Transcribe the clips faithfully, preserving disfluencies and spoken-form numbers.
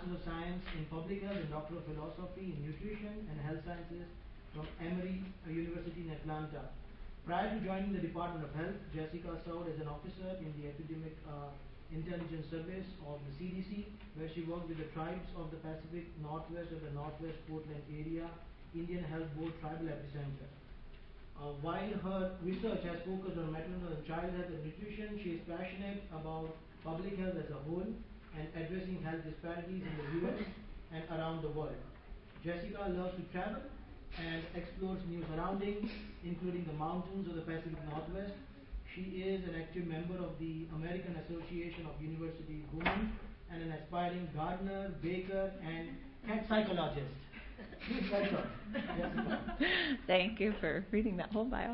Master of Science in Public Health and Doctor of Philosophy in Nutrition and Health Sciences from Emory University in Atlanta. Prior to joining the Department of Health, Jessica served as an officer in the Epidemic uh, Intelligence Service of the C D C, where she worked with the tribes of the Pacific Northwest of the Northwest Portland area Indian Health Board Tribal Epicenter. Uh, while her research has focused on maternal and child health and nutrition, she is passionate about public health as a whole and addressing health disparities in the U S and around the world. Jessica loves to travel and explores new surroundings, including the mountains of the Pacific Northwest. She is an active member of the American Association of University Women and an aspiring gardener, baker, and cat psychologist. Please welcome Jessica. Thank you for reading that whole bio.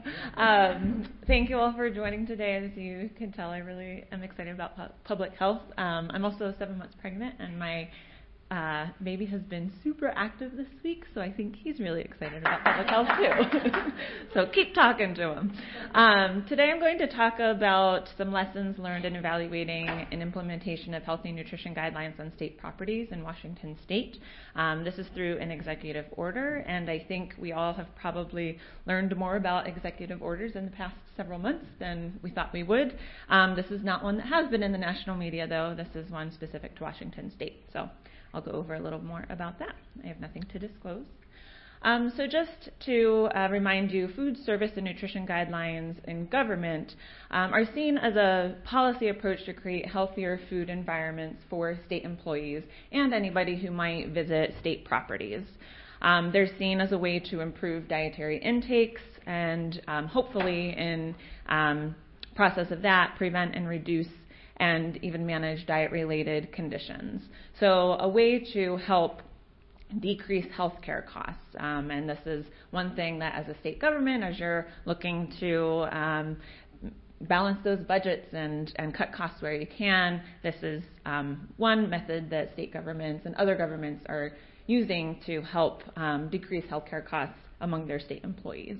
Um, thank you all for joining today. As you can tell, I really am excited about pu- public health. Um, I'm also seven months pregnant, and my Uh, baby has been super active this week, so I think he's really excited about public health too. So keep talking to him. Um, today I'm going to talk about some lessons learned in evaluating and implementation of healthy nutrition guidelines on state properties in Washington State. Um, this is through an executive order, and I think we all have probably learned more about executive orders in the past several months than we thought we would. Um, this is not one that has been in the national media, though. This is one specific to Washington State. So I'll go over a little more about that. I have nothing to disclose. Um, so just to uh, remind you, food service and nutrition guidelines in government um, are seen as a policy approach to create healthier food environments for state employees and anybody who might visit state properties. Um, they're seen as a way to improve dietary intakes and um, hopefully in um, process of that, prevent and reduce and even manage diet-related conditions. So a way to help decrease healthcare costs. Um, and this is one thing that as a state government, as you're looking to um, balance those budgets and, and cut costs where you can, this is um, one method that state governments and other governments are using to help um, decrease healthcare costs among their state employees.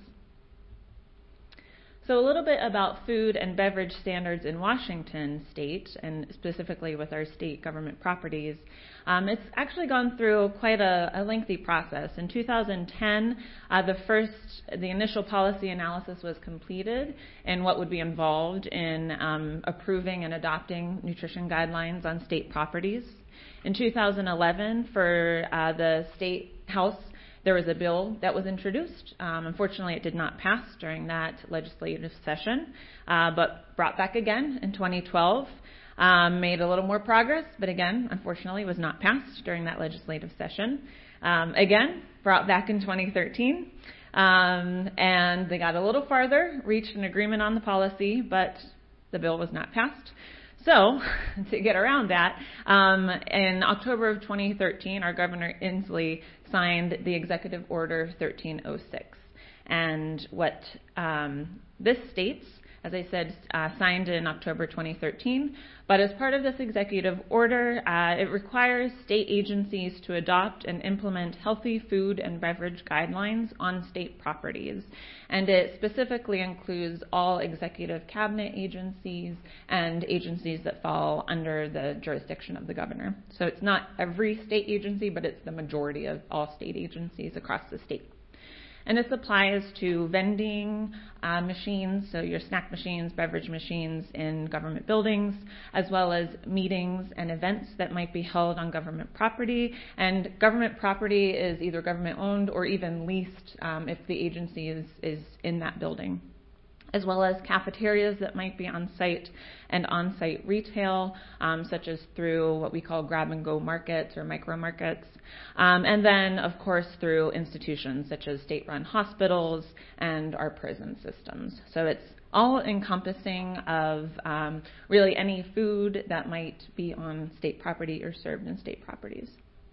So a little bit about food and beverage standards in Washington State, and specifically with our state government properties. Um, it's actually gone through quite a, a lengthy process. In two thousand ten, uh, the first, the initial policy analysis was completed and what would be involved in um, approving and adopting nutrition guidelines on state properties. In two thousand eleven, for uh, the state house, there was a bill that was introduced. Um, unfortunately, it did not pass during that legislative session, uh, but brought back again in twenty twelve, um, made a little more progress, but again, unfortunately, was not passed during that legislative session. Um, again, brought back in twenty thirteen, um, and they got a little farther, reached an agreement on the policy, but the bill was not passed. So, to get around that, um, in October of twenty thirteen, our Governor Inslee signed the Executive Order thirteen oh six. And what um, this states, as I said, uh, signed in October twenty thirteen, but as part of this executive order, uh, it requires state agencies to adopt and implement healthy food and beverage guidelines on state properties. And it specifically includes all executive cabinet agencies and agencies that fall under the jurisdiction of the governor. So it's not every state agency, but it's the majority of all state agencies across the state. And this applies to vending uh, machines, so your snack machines, beverage machines in government buildings, as well as meetings and events that might be held on government property. And government property is either government owned or even leased um, if the agency is, is in that building, as well as cafeterias that might be on site and on-site retail, um, such as through what we call grab-and-go markets or micro markets. Um, and then, of course, through institutions such as state-run hospitals and our prison systems. So it's all encompassing of um, really any food that might be on state property or served in state properties.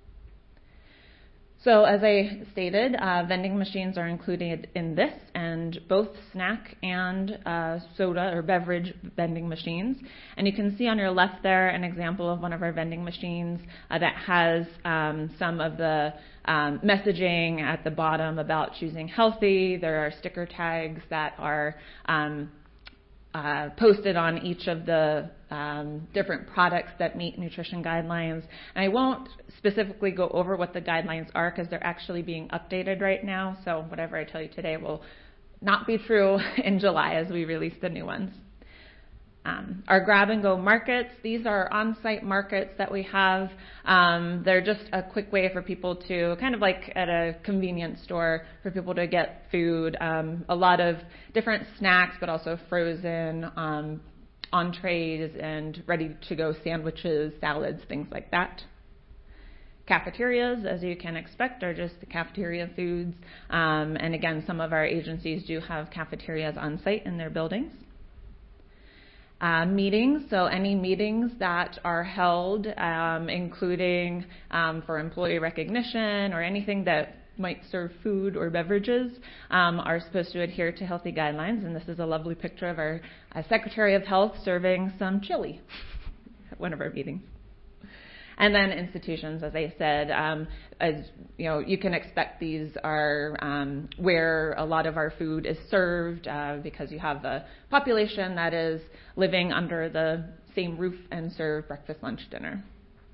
So as I stated, uh, vending machines are included in this, and both snack and uh, soda or beverage vending machines. And you can see on your left there an example of one of our vending machines uh, that has um, some of the um, messaging at the bottom about choosing healthy. There are sticker tags that are um, Uh, posted on each of the um, different products that meet nutrition guidelines. And I won't specifically go over what the guidelines are because they're actually being updated right now. So whatever I tell you today will not be true in July as we release the new ones. Um, our grab-and-go markets, these are on-site markets that we have. Um, they're just a quick way for people to, kind of like at a convenience store, for people to get food, um, a lot of different snacks, but also frozen um, entrees and ready-to-go sandwiches, salads, things like that. Cafeterias, as you can expect, are just the cafeteria foods. Um, and again, some of our agencies do have cafeterias on-site in their buildings. Uh, meetings, so any meetings that are held, um, including um, for employee recognition or anything that might serve food or beverages, um, are supposed to adhere to healthy guidelines. And this is a lovely picture of our uh, Secretary of Health serving some chili at one of our meetings. And then institutions, as I said, um, as you know, you can expect these are um, where a lot of our food is served uh, because you have a population that is living under the same roof and serve breakfast, lunch, dinner.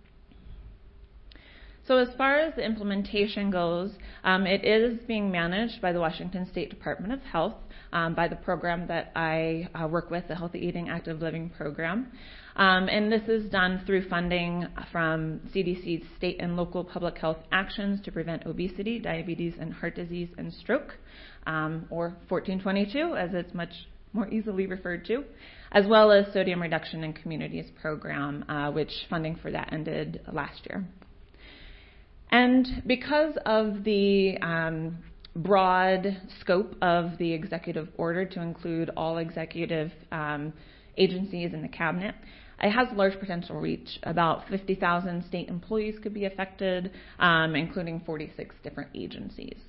So as far as the implementation goes, um, it is being managed by the Washington State Department of Health um, by the program that I uh, work with, the Healthy Eating Active Living program. Um, and this is done through funding from C D C's state and local public health actions to prevent obesity, diabetes, and heart disease and stroke, um, or fourteen twenty-two, as it's much more easily referred to, as well as Sodium Reduction in Communities program, uh, which funding for that ended last year. And because of the um, broad scope of the executive order to include all executive um, agencies in the cabinet, it has large potential reach. About fifty thousand state employees could be affected, um, including forty-six different agencies.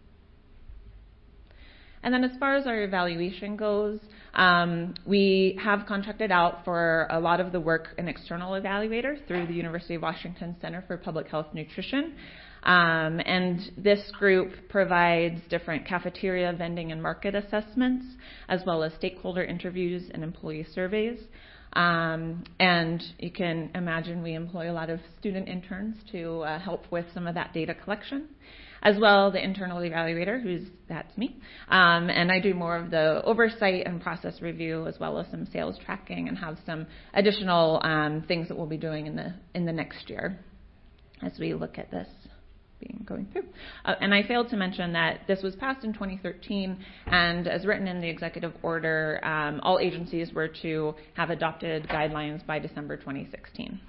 And then as far as our evaluation goes, um, we have contracted out for a lot of the work an external evaluator through the University of Washington Center for Public Health Nutrition. Um, and this group provides different cafeteria, vending, and market assessments, as well as stakeholder interviews and employee surveys. Um, and you can imagine we employ a lot of student interns to uh, help with some of that data collection. As well, the internal evaluator, who's that's me, um, and I do more of the oversight and process review, as well as some sales tracking, and have some additional um, things that we'll be doing in the in the next year as we look at this being going through. Uh, and I failed to mention that this was passed in twenty thirteen, and as written in the executive order, um, all agencies were to have adopted guidelines by December twenty sixteen.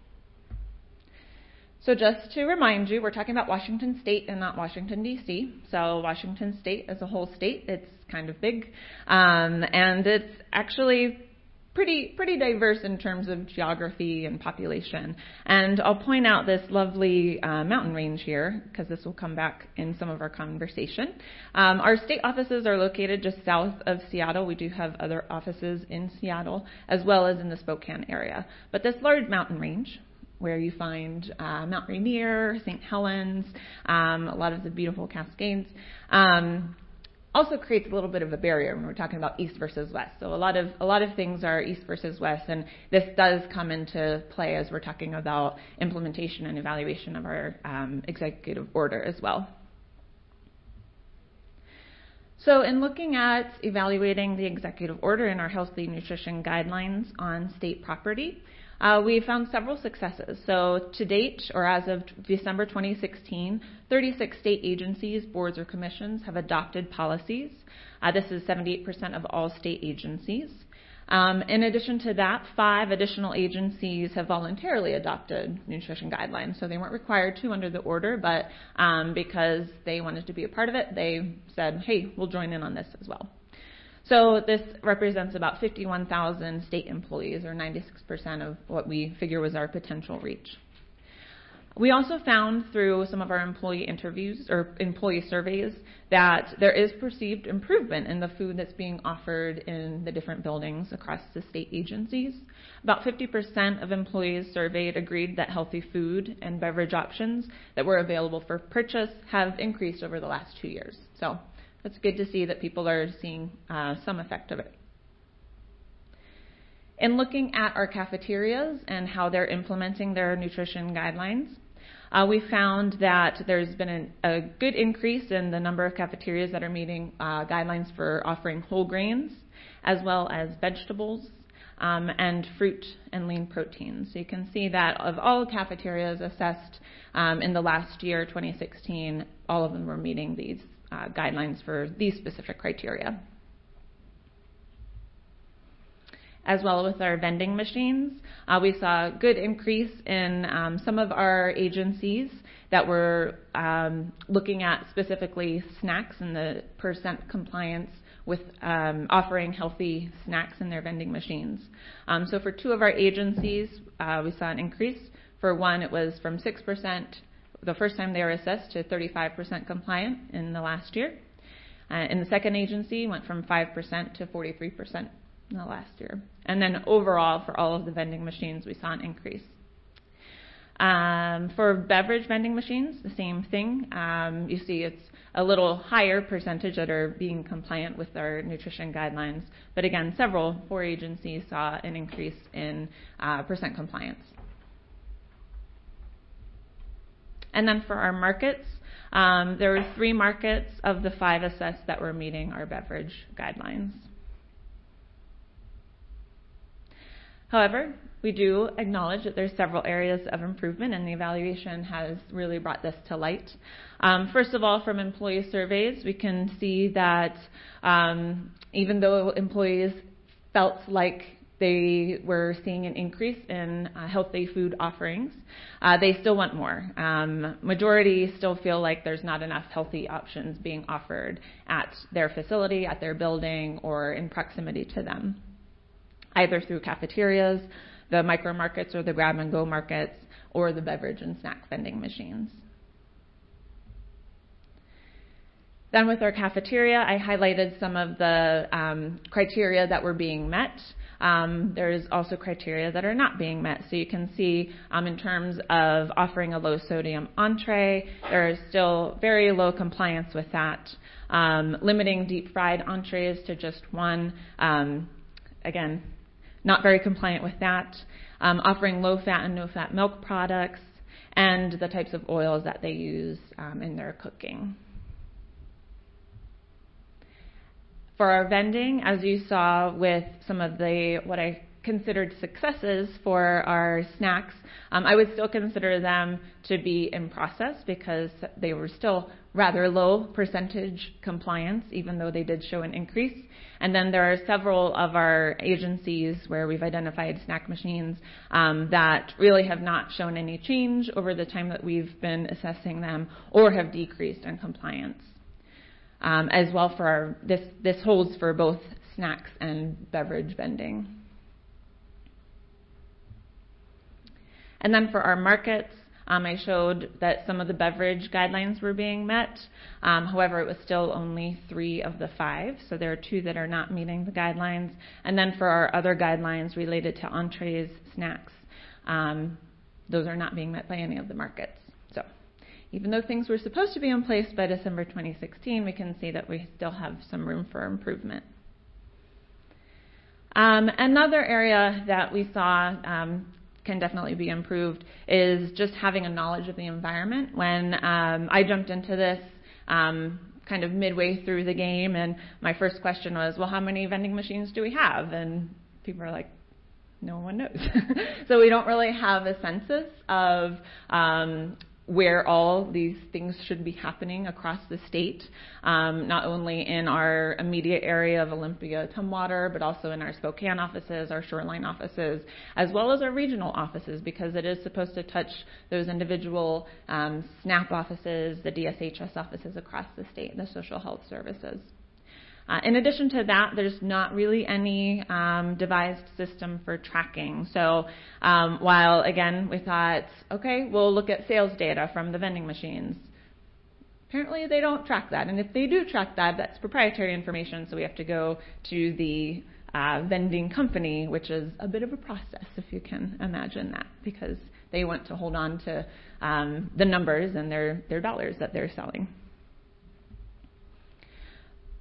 So just to remind you, we're talking about Washington State and not Washington, D C So Washington State as a whole state, it's kind of big. Um, and it's actually pretty pretty diverse in terms of geography and population. And I'll point out this lovely uh, mountain range here, because this will come back in some of our conversation. Um, our state offices are located just south of Seattle. We do have other offices in Seattle, as well as in the Spokane area. But this large mountain range, where you find uh, Mount Rainier, Saint Helens, um, a lot of the beautiful Cascades, um, also creates a little bit of a barrier when we're talking about east versus west. So a lot of a lot of things are east versus west, and this does come into play as we're talking about implementation and evaluation of our um, executive order as well. So in looking at evaluating the executive order and our healthy nutrition guidelines on state property, Uh, we found several successes. So to date, or as of December twenty sixteen, thirty-six state agencies, boards, or commissions have adopted policies. Uh, this is seventy-eight percent of all state agencies. Um, in addition to that, five additional agencies have voluntarily adopted nutrition guidelines. So they weren't required to under the order, but um, because they wanted to be a part of it, they said, hey, we'll join in on this as well. So this represents about fifty-one thousand state employees, or ninety-six percent of what we figure was our potential reach. We also found through some of our employee interviews or employee surveys that there is perceived improvement in the food that's being offered in the different buildings across the state agencies. About fifty percent of employees surveyed agreed that healthy food and beverage options that were available for purchase have increased over the last two years. So it's good to see that people are seeing uh, some effect of it. In looking at our cafeterias and how they're implementing their nutrition guidelines, uh, we found that there's been an, a good increase in the number of cafeterias that are meeting uh, guidelines for offering whole grains, as well as vegetables, um, and fruit and lean proteins. So you can see that of all cafeterias assessed um, in the last year, twenty sixteen, all of them were meeting these uh, guidelines for these specific criteria. As well with our vending machines, uh, we saw a good increase in um, some of our agencies that were um, looking at specifically snacks and the percent compliance with um, offering healthy snacks in their vending machines. Um, so for two of our agencies, uh, we saw an increase. For one, it was from six percent the first time they were assessed to thirty-five percent compliant in the last year. Uh, in the second agency, went from five percent to forty-three percent in the last year. And then overall, for all of the vending machines, we saw an increase. Um, for beverage vending machines, the same thing. Um, you see it's a little higher percentage that are being compliant with our nutrition guidelines. But again, several, four agencies saw an increase in uh, percent compliance. And then for our markets, um, there were three markets of the five assessed that were meeting our beverage guidelines. However, we do acknowledge that there's several areas of improvement, and the evaluation has really brought this to light. Um, first of all, from employee surveys, we can see that um, even though employees felt like they were seeing an increase in uh, healthy food offerings, uh, they still want more. Um, majority still feel like there's not enough healthy options being offered at their facility, at their building, or in proximity to them, either through cafeterias, the micro markets or the grab and go markets, or the beverage and snack vending machines. Then with our cafeteria, I highlighted some of the um, criteria that were being met. Um, there's also criteria that are not being met. So you can see um, in terms of offering a low sodium entree, there is still very low compliance with that. Um, limiting deep fried entrees to just one, um, again, not very compliant with that. Um, offering low-fat and no-fat milk products, and the types of oils that they use um, in their cooking. For our vending, as you saw with some of the what I considered successes for our snacks, um, I would still consider them to be in process because they were still rather low percentage compliance, even though they did show an increase. And then there are several of our agencies where we've identified snack machines um, that really have not shown any change over the time that we've been assessing them, or have decreased in compliance. Um, as well for our, this, this holds for both snacks and beverage vending. And then for our markets, um, I showed that some of the beverage guidelines were being met. Um, however, it was still only three of the five, so there are two that are not meeting the guidelines. And then for our other guidelines related to entrees, snacks, um, those are not being met by any of the markets. So even though things were supposed to be in place by December twenty sixteen, we can see that we still have some room for improvement. Um, another area that we saw um, can definitely be improved is just having a knowledge of the environment. When um, I jumped into this um, kind of midway through the game, and my first question was, well, how many vending machines do we have? And people are like, no one knows. So we don't really have a census of um, where all these things should be happening across the state, um, not only in our immediate area of Olympia, Tumwater, but also in our Spokane offices, our Shoreline offices, as well as our regional offices, because it is supposed to touch those individual um, SNAP offices, the D S H S offices across the state, the social health services. Uh, in addition to that, there's not really any um, devised system for tracking. So um, while, again, we thought, okay, we'll look at sales data from the vending machines. Apparently they don't track that. And if they do track that, that's proprietary information, so we have to go to the uh, vending company, which is a bit of a process, if you can imagine that, because they want to hold on to um, the numbers and their, their dollars that they're selling.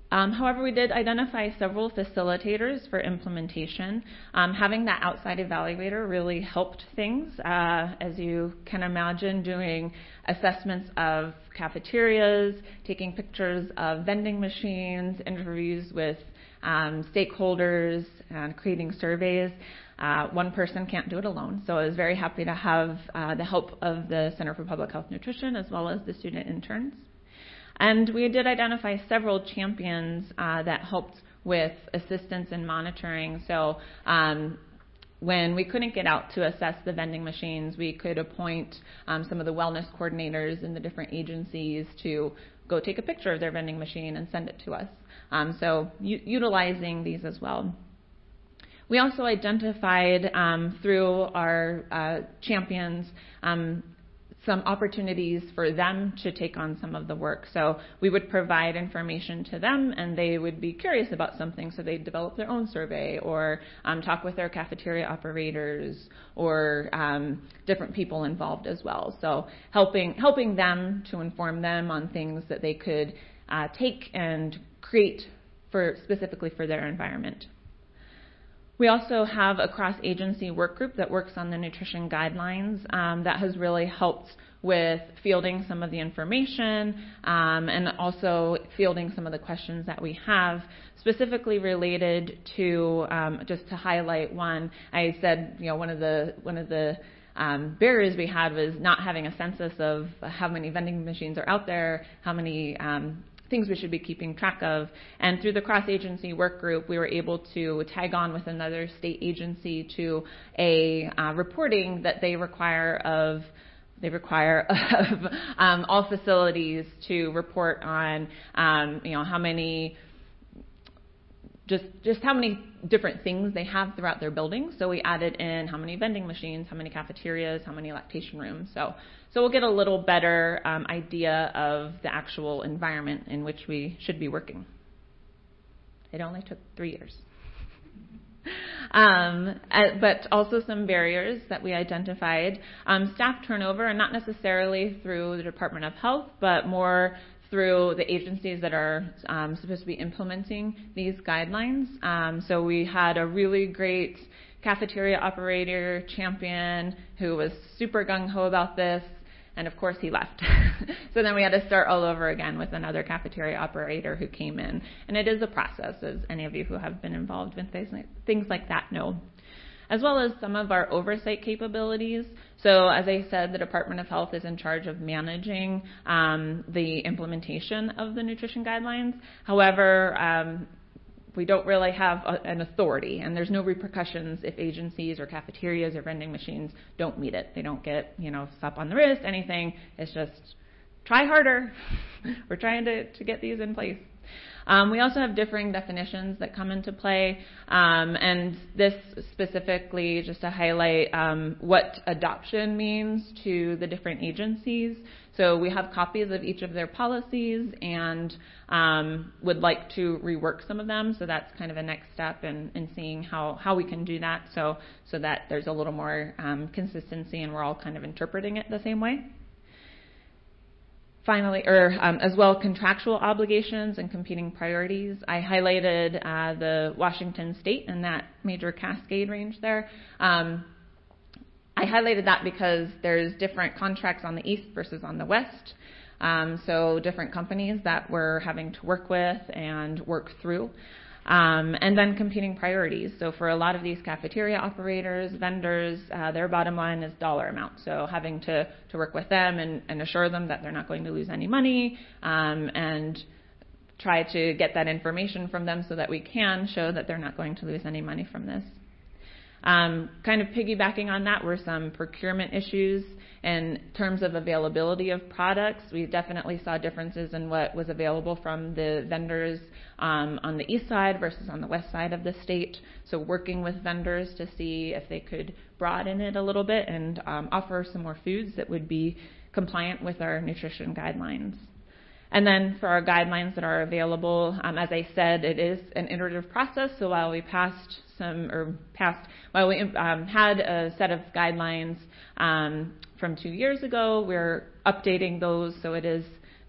Um, however, we did identify several facilitators for implementation. Um, having that outside evaluator really helped things. Uh, as you can imagine, doing assessments of cafeterias, taking pictures of vending machines, interviews with um, stakeholders, and creating surveys. Uh, one person can't do it alone, so I was very happy to have uh, the help of the Center for Public Health Nutrition as well as the student interns. And we did identify several champions uh, that helped with assistance and monitoring. So um, when we couldn't get out to assess the vending machines, we could appoint um, some of the wellness coordinators in the different agencies to go take a picture of their vending machine and send it to us. Um, so u- utilizing these as well. We also identified um, through our uh, champions um, some opportunities for them to take on some of the work. So we would provide information to them, and they would be curious about something, so they'd develop their own survey or um, talk with their cafeteria operators or um, different people involved as well. So helping helping them to inform them on things that they could uh, take and create for specifically for their environment. We also have a cross-agency work group that works on the nutrition guidelines um, that has really helped with fielding some of the information um, and also fielding some of the questions that we have, specifically related to, um, just to highlight one, I said, you know, one of the one of the um, barriers we had was not having a census of how many vending machines are out there, how many um, things we should be keeping track of. And through the cross-agency work group, we were able to tag on with another state agency to a uh, reporting that they require of they require of um, all facilities to report on, um, you know, how many just just how many different things they have throughout their building. So we added in how many vending machines, how many cafeterias, how many lactation rooms. So so we'll get a little better um, idea of the actual environment in which we should be working. It only took three years. Um, uh, but also some barriers that we identified. Um, staff turnover, and not necessarily through the Department of Health, but more through the agencies that are um, supposed to be implementing these guidelines. Um, so we had a really great cafeteria operator champion who was super gung-ho about this, and of course he left. So then we had to start all over again with another cafeteria operator who came in. And it is a process, as any of you who have been involved in things like, things like that know. As well as some of our oversight capabilities. So as I said, the Department of Health is in charge of managing um, the implementation of the nutrition guidelines. However, um, we don't really have a, an authority, and there's no repercussions if agencies or cafeterias or vending machines don't meet it. They don't get, you know, slap on the wrist, anything. It's just try harder. We're trying to, to get these in place. Um, we also have differing definitions that come into play, um, and this specifically just to highlight um, what adoption means to the different agencies. So we have copies of each of their policies and um, would like to rework some of them. So that's kind of a next step in, in seeing how, how we can do that so, so that there's a little more um, consistency and we're all kind of interpreting it the same way. Finally, or um, as well, contractual obligations and competing priorities. I highlighted uh, the Washington State and that major cascade range there. Um, I highlighted that because there's different contracts on the east versus on the west. Um, so different companies that we're having to work with and work through. Um, and then competing priorities. So for a lot of these cafeteria operators, vendors, uh, their bottom line is dollar amount. So having to, to work with them and, and assure them that they're not going to lose any money um, and try to get that information from them so that we can show that they're not going to lose any money from this. Um, kind of piggybacking on that were some procurement issues in terms of availability of products. We definitely saw differences in what was available from the vendors um, on the east side versus on the west side of the state. So working with vendors to see if they could broaden it a little bit and um, offer some more foods that would be compliant with our nutrition guidelines. And then for our guidelines that are available, um, as I said, it is an iterative process. So while we passed some, or passed, while we um, had a set of guidelines um, from two years ago, we're updating those so it is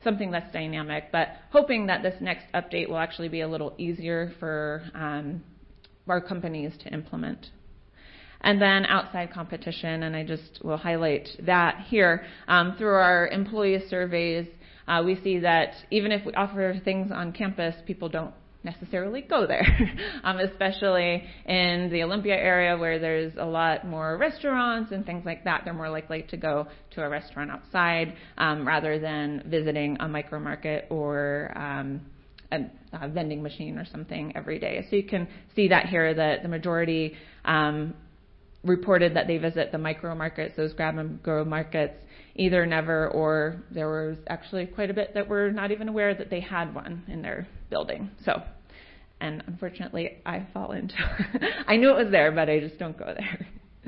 something that's dynamic, but hoping that this next update will actually be a little easier for um, our companies to implement. And then outside competition, and I just will highlight that here. Um, through our employee surveys, uh, we see that even if we offer things on campus, people don't necessarily go there, um, especially in the Olympia area where there's a lot more restaurants and things like that. They're more likely to go to a restaurant outside um, rather than visiting a micro market or um, a, a vending machine or something every day. So you can see that here, that the majority um, reported that they visit the micro markets, those grab and go markets, either never, or there was actually quite a bit that were not even aware that they had one in their building. So, and unfortunately, I fall into I knew it was there, but I just don't go there.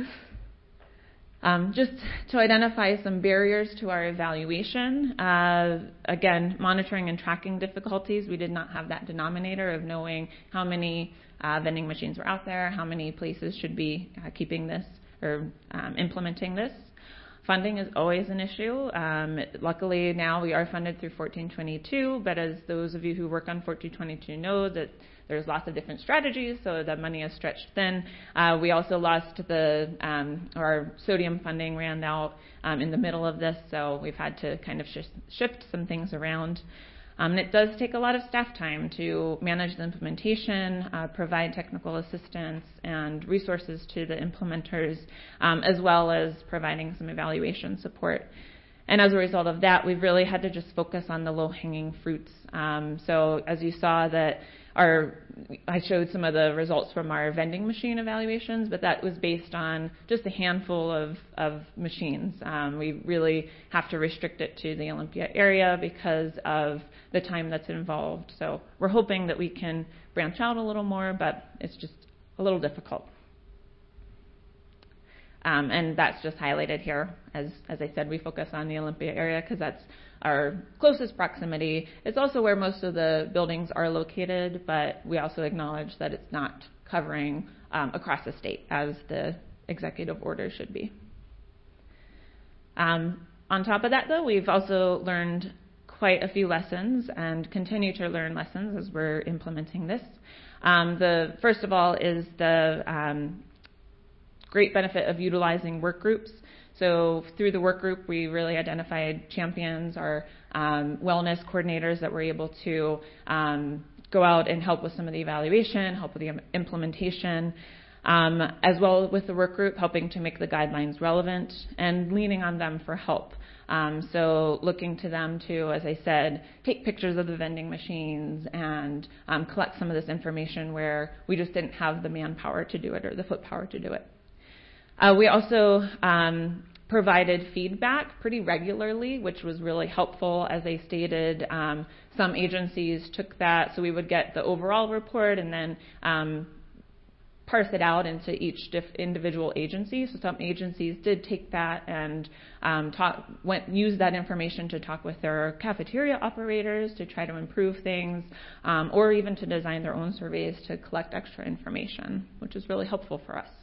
Um, just to identify some barriers to our evaluation, uh, again, monitoring and tracking difficulties. We did not have that denominator of knowing how many uh, vending machines were out there, how many places should be uh, keeping this or um, implementing this. Funding is always an issue. Um, luckily, now we are funded through fourteen twenty-two, but as those of you who work on fourteen twenty-two know, that there's lots of different strategies, so the money is stretched thin. Uh, we also lost the, um, our sodium funding ran out um, in the middle of this, so we've had to kind of sh- shift some things around. Um, and it does take a lot of staff time to manage the implementation, uh, provide technical assistance and resources to the implementers, um, as well as providing some evaluation support. And as a result of that, we've really had to just focus on the low-hanging fruits. Um, so as you saw that our, I showed some of the results from our vending machine evaluations, but that was based on just a handful of, of machines. Um, we really have to restrict it to the Olympia area because of the time that's involved. So we're hoping that we can branch out a little more, but it's just a little difficult. Um, and that's just highlighted here. As, as I said, we focus on the Olympia area because that's our closest proximity. It's also where most of the buildings are located, but we also acknowledge that it's not covering um, across the state as the executive order should be. Um, on top of that, though, we've also learned quite a few lessons and continue to learn lessons as we're implementing this. Um, the first of all is the um, great benefit of utilizing work groups. So through the work group, we really identified champions or um, wellness coordinators that were able to um, go out and help with some of the evaluation, help with the implementation, um, as well with the work group helping to make the guidelines relevant and leaning on them for help. Um, so looking to them to, as I said, take pictures of the vending machines and um, collect some of this information where we just didn't have the manpower to do it or the foot power to do it. Uh, we also um, provided feedback pretty regularly, which was really helpful. As I stated, um, some agencies took that, so we would get the overall report and then um, parse it out into each diff- individual agency. So some agencies did take that and um, talk, went use that information to talk with their cafeteria operators to try to improve things, um, or even to design their own surveys to collect extra information, which is really helpful for us.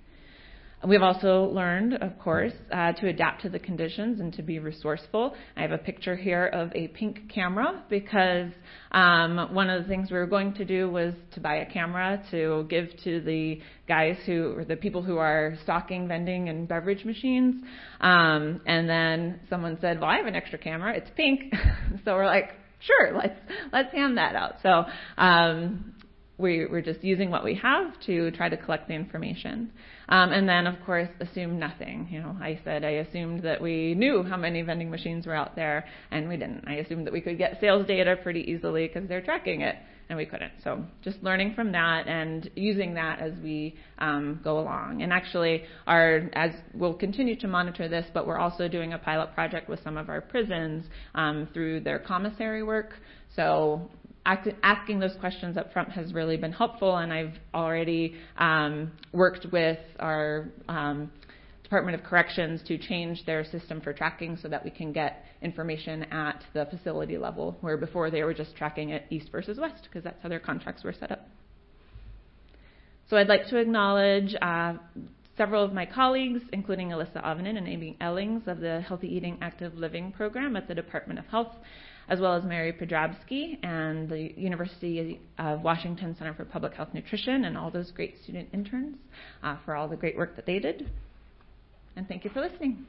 We've also learned, of course, uh, to adapt to the conditions and to be resourceful. I have a picture here of a pink camera because um, one of the things we were going to do was to buy a camera to give to the guys who, or the people who are stocking vending and beverage machines. Um, and then someone said, well, I have an extra camera. It's pink. So we're like, sure, let's let's hand that out. So um, we, we're just using what we have to try to collect the information. Um, and then, of course, assume nothing. You know, I said I assumed that we knew how many vending machines were out there, and we didn't. I assumed that we could get sales data pretty easily because they're tracking it, and we couldn't. So just learning from that and using that as we um, go along. And actually, our as we'll continue to monitor this, but we're also doing a pilot project with some of our prisons um, through their commissary work. So asking those questions up front has really been helpful, and I've already um, worked with our um, Department of Corrections to change their system for tracking so that we can get information at the facility level, where before they were just tracking it east versus west, because that's how their contracts were set up. So I'd like to acknowledge uh, several of my colleagues, including Alyssa Ovanen and Amy Ellings of the Healthy Eating Active Living program at the Department of Health, as well as Mary Podrabski and the University of Washington Center for Public Health Nutrition and all those great student interns uh, for all the great work that they did. And thank you for listening.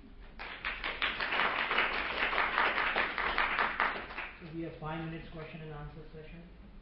So we have five minutes question and answer session.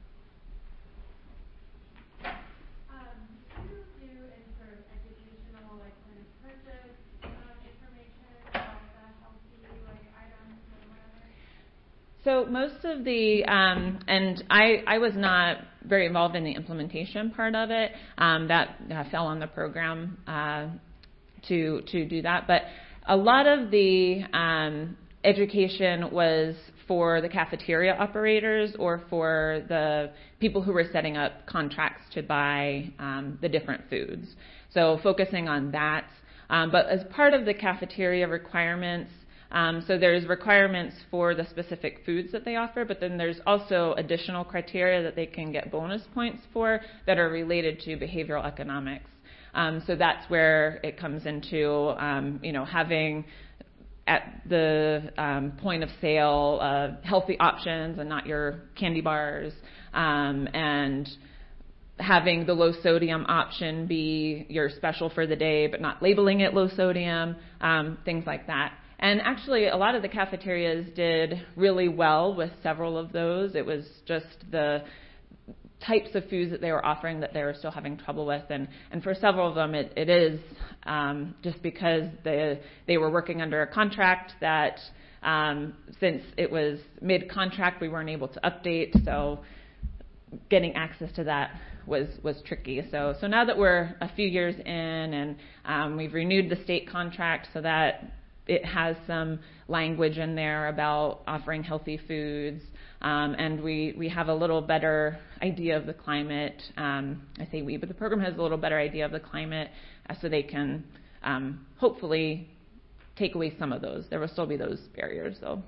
So most of the, um, and I, I was not very involved in the implementation part of it. Um, that uh, fell on the program uh, to to do that. But a lot of the um, education was for the cafeteria operators or for the people who were setting up contracts to buy um, the different foods. So focusing on that. Um, but as part of the cafeteria requirements, Um, so there's requirements for the specific foods that they offer, but then there's also additional criteria that they can get bonus points for that are related to behavioral economics. Um, so that's where it comes into, um, you know, having at the um, point of sale uh, healthy options and not your candy bars, um, and having the low sodium option be your special for the day, but not labeling it low sodium, um, things like that. And actually, a lot of the cafeterias did really well with several of those. It was just the types of foods that they were offering that they were still having trouble with. And, and for several of them, it, it is um, just because they, they were working under a contract that um, since it was mid-contract, we weren't able to update. So getting access to that was, was tricky. So, so now that we're a few years in and um, we've renewed the state contract so that it has some language in there about offering healthy foods, um, and we, we have a little better idea of the climate. Um, I say we, but the program has a little better idea of the climate, uh, so they can um, hopefully take away some of those. There will still be those barriers, though.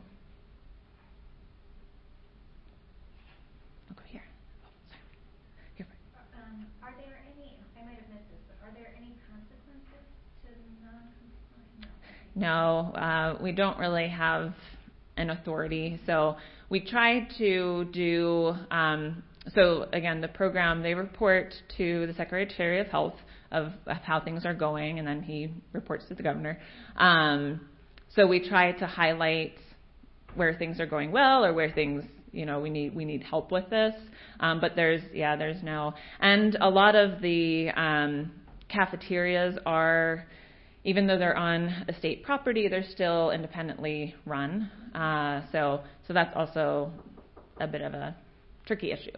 I'll go here. Oh, sorry. Here. Um, are there any, I might have missed this, but are there any consequences to non-compliance? No, uh, we don't really have an authority. So we try to do, um, so again, the program, they report to the Secretary of Health of, of how things are going, and then he reports to the governor. Um, so we try to highlight where things are going well or where things, you know, we need we need help with this. Um, but there's, yeah, there's no, and a lot of the um, cafeterias are, even though they're on a state property, they're still independently run. Uh, so, so that's also a bit of a tricky issue.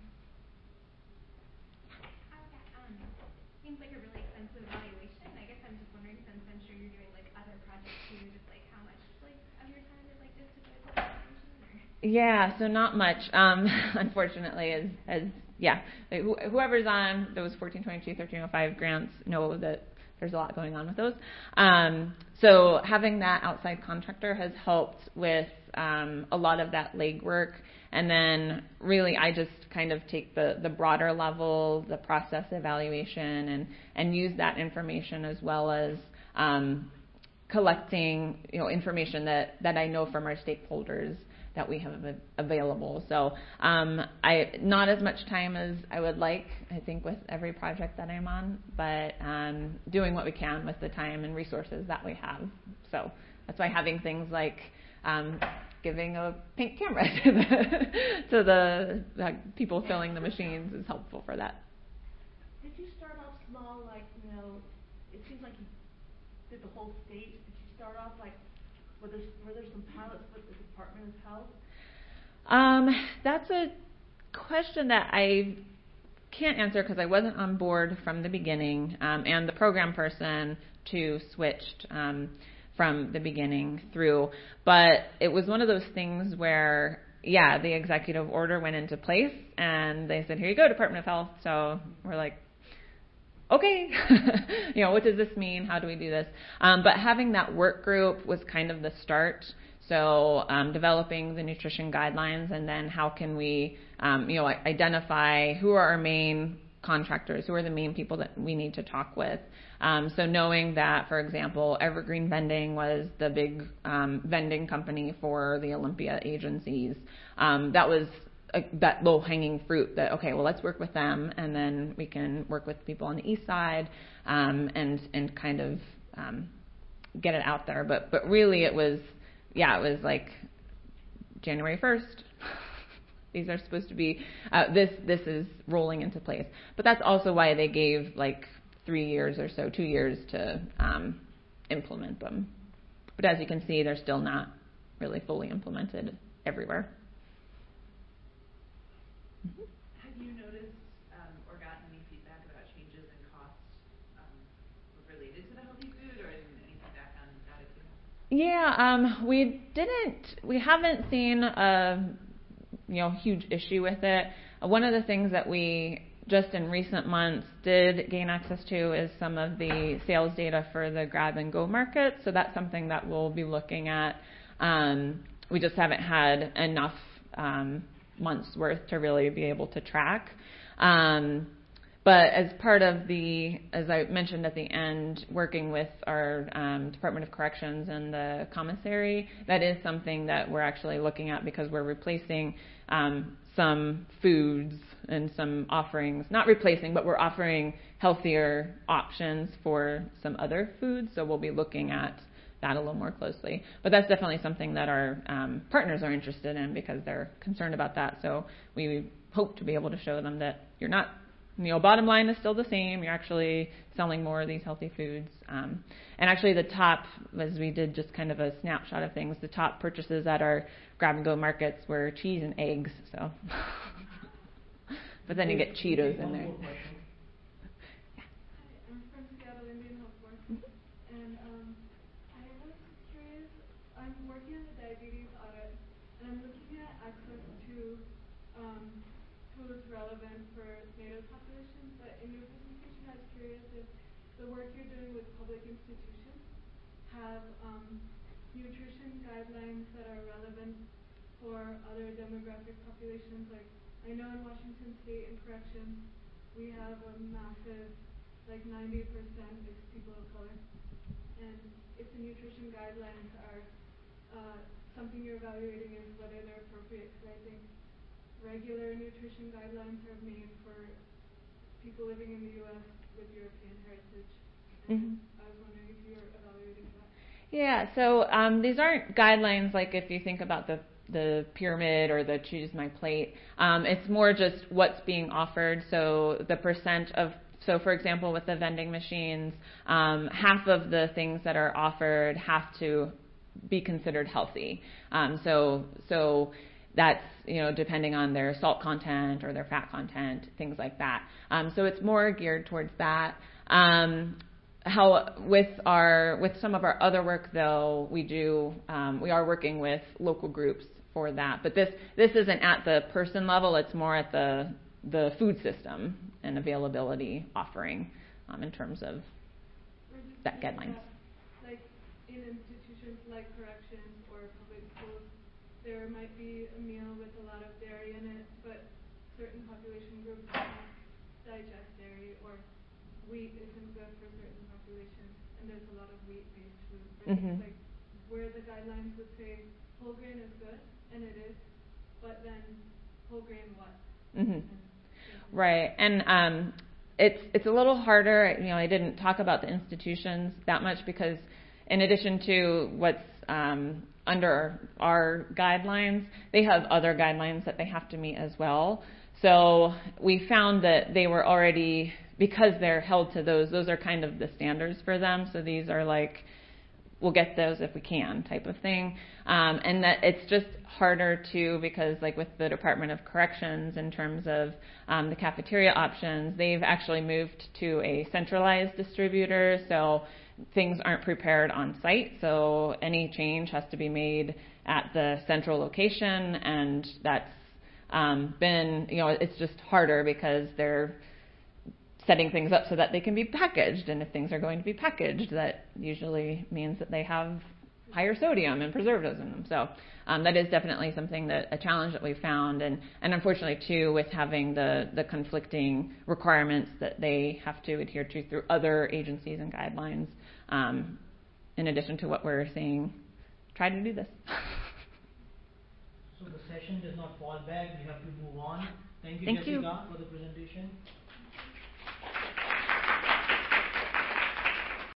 Um, seems like a really expensive evaluation. I guess I'm just wondering, since I'm sure you're doing like other projects too, just like how much like of your time is like just to go to the evaluation? Yeah, so not much, um, unfortunately, as as yeah, wh- whoever's on those fourteen twenty-two, thirteen oh five grants know that there's a lot going on with those. Um, so having that outside contractor has helped with um, a lot of that legwork. And then really I just kind of take the, the broader level, the process evaluation, and, and use that information as well as um, collecting, you know, information that, that I know from our stakeholders that we have available. So um, I not as much time as I would like, I think, with every project that I'm on, but um, doing what we can with the time and resources that we have. So that's why having things like um, giving a pink camera to the, to the uh, people filling the machines is helpful for that. Did you start off small, like, you know, it seems like you did the whole state. Did you start off like, Were there, were there some pilots with the Department of Health? Um, that's a question that I can't answer because I wasn't on board from the beginning, um, and the program person too switched um, from the beginning through. But it was one of those things where, yeah, the executive order went into place, and they said, here you go, Department of Health. So we're like, okay, you know, what does this mean? How do we do this? Um, but having that work group was kind of the start. So um, developing the nutrition guidelines, and then how can we, um, you know, identify who are our main contractors, who are the main people that we need to talk with. Um, so knowing that, for example, Evergreen Vending was the big um, vending company for the Olympia agencies, um, that was a, that low-hanging fruit that, okay, well, let's work with them, and then we can work with people on the east side um, and and kind of um, get it out there. But but really it was, yeah, it was like January first. These are supposed to be, uh, this this is rolling into place. But that's also why they gave like three years or so, two years to um, implement them. But as you can see, they're still not really fully implemented everywhere. Mm-hmm. Have you noticed um, or gotten any feedback about changes in cost um, related to the healthy food, or any feedback on attitude? Yeah, um, we didn't, we haven't seen a you know huge issue with it. Uh, one of the things that we just in recent months did gain access to is some of the sales data for the grab and go market. So that's something that we'll be looking at. Um, we just haven't had enough um, months worth to really be able to track. Um, but as part of the, as I mentioned at the end, working with our um, Department of Corrections and the commissary, that is something that we're actually looking at, because we're replacing um, some foods and some offerings, not replacing, but we're offering healthier options for some other foods. So we'll be looking at that a little more closely. But that's definitely something that our um, partners are interested in, because they're concerned about that. So we hope to be able to show them that you're not, you know, bottom line is still the same. You're actually selling more of these healthy foods. Um, and actually the top, as we did just kind of a snapshot of things, the top purchases at our grab-and-go markets were cheese and eggs. So, but then you get Cheetos in there. Hi, I'm from Seattle Indian Health Board, and um, I was curious. I'm working on a diabetes audit, and I'm looking at access to um, foods relevant for Native populations. But in your presentation, I was curious if the work you're doing with public institutions have um, nutrition guidelines that are relevant for other demographic populations. Like, I know in Washington State in corrections, we have a massive, like ninety percent mixed people of color. And if the nutrition guidelines are uh, something you're evaluating, is whether they're appropriate, because I think regular nutrition guidelines are made for people living in the U S with European heritage. And mm-hmm. I was wondering if you're evaluating that. Yeah, so um, these aren't guidelines like if you think about the the pyramid or the choose my plate. Um, it's more just what's being offered. So the percent of, so for example, with the vending machines, um, half of the things that are offered have to be considered healthy. Um, so so that's, you know, depending on their salt content or their fat content, things like that. Um, so it's more geared towards that. Um, How with our with some of our other work, though, we do um, we are working with local groups for that. But this this isn't at the person level; it's more at the the food system and availability offering um, in terms of that guidelines. That, like in institutions like corrections or public schools, there might be a meal with a lot of dairy in it, but certain population groups can't digest dairy, or wheat isn't good for certain populations, and there's a lot of wheat-based food. Mm-hmm. Like where the guidelines would say whole grain is good, and it is, but then whole grain what? Mm-hmm. Right, and um, it's it's a little harder. You know, I didn't talk about the institutions that much because, in addition to what's um, under our guidelines, they have other guidelines that they have to meet as well. So we found that they were already, because they're held to those, those are kind of the standards for them. So these are like, we'll get those if we can type of thing. Um, and that it's just harder to, because like with the Department of Corrections in terms of um, the cafeteria options, they've actually moved to a centralized distributor. So things aren't prepared on site. So any change has to be made at the central location, and that's um, been, you know, it's just harder because they're setting things up so that they can be packaged. And if things are going to be packaged, that usually means that they have higher sodium and preservatives in them. So um, that is definitely something that a challenge that we found, and, and unfortunately too with having the, the conflicting requirements that they have to adhere to through other agencies and guidelines, um, in addition to what we're saying, try to do this. So the session does not fall back, we have to move on. Thank you, Thank Jessica, you. for the presentation.